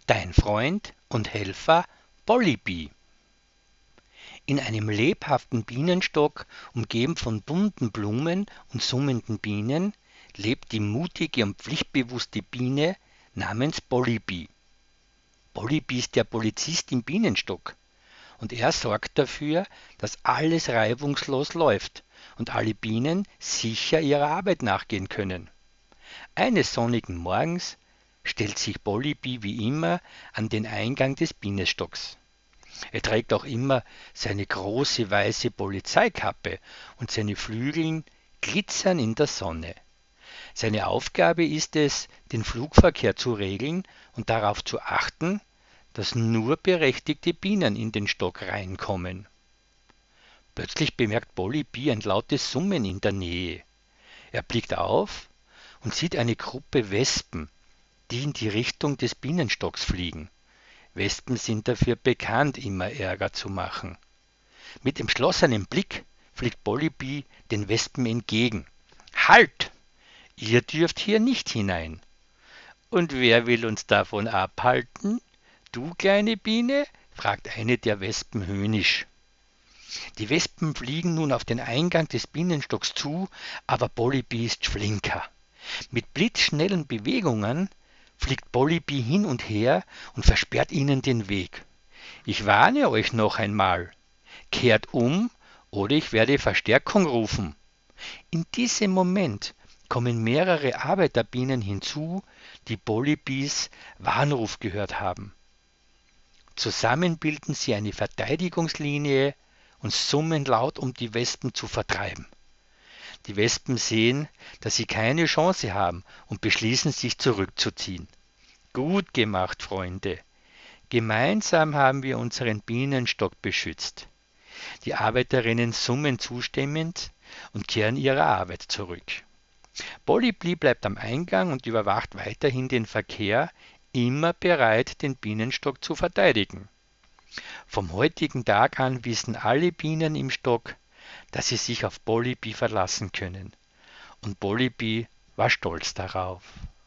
Dein Freund und Helfer Polly-Bee. In einem lebhaften Bienenstock, umgeben von bunten Blumen und summenden Bienen, lebt die mutige und pflichtbewusste Biene namens Polly-Bee. Polly-Bee ist der Polizist im Bienenstock und er sorgt dafür, dass alles reibungslos läuft und alle Bienen sicher ihrer Arbeit nachgehen können. Eines sonnigen Morgens stellt sich Polly-Bee wie immer an den Eingang des Bienenstocks. Er trägt auch immer seine große weiße Polizeikappe und seine Flügel glitzern in der Sonne. Seine Aufgabe ist es, den Flugverkehr zu regeln und darauf zu achten, dass nur berechtigte Bienen in den Stock reinkommen. Plötzlich bemerkt Polly-Bee ein lautes Summen in der Nähe. Er blickt auf und sieht eine Gruppe Wespen, die in die Richtung des Bienenstocks fliegen. Wespen sind dafür bekannt, immer Ärger zu machen. Mit entschlossenem Blick fliegt Polly-Bee den Wespen entgegen. Halt! Ihr dürft hier nicht hinein. Und wer will uns davon abhalten? Du, kleine Biene? Fragt eine der Wespen höhnisch. Die Wespen fliegen nun auf den Eingang des Bienenstocks zu, aber Polly-Bee ist flinker. Mit blitzschnellen Bewegungen fliegt Polly-Bee hin und her und versperrt ihnen den Weg. Ich warne euch noch einmal. Kehrt um, oder ich werde Verstärkung rufen. In diesem Moment kommen mehrere Arbeiterbienen hinzu, die Polly-Bees Warnruf gehört haben. Zusammen bilden sie eine Verteidigungslinie und summen laut, um die Wespen zu vertreiben. Die Wespen sehen, dass sie keine Chance haben und beschließen, sich zurückzuziehen. Gut gemacht, Freunde. Gemeinsam haben wir unseren Bienenstock beschützt. Die Arbeiterinnen summen zustimmend und kehren ihrer Arbeit zurück. Polly-Bee bleibt am Eingang und überwacht weiterhin den Verkehr, immer bereit, den Bienenstock zu verteidigen. Vom heutigen Tag an wissen alle Bienen im Stock, dass sie sich auf Polly-Bee verlassen können. Und Polly-Bee war stolz darauf.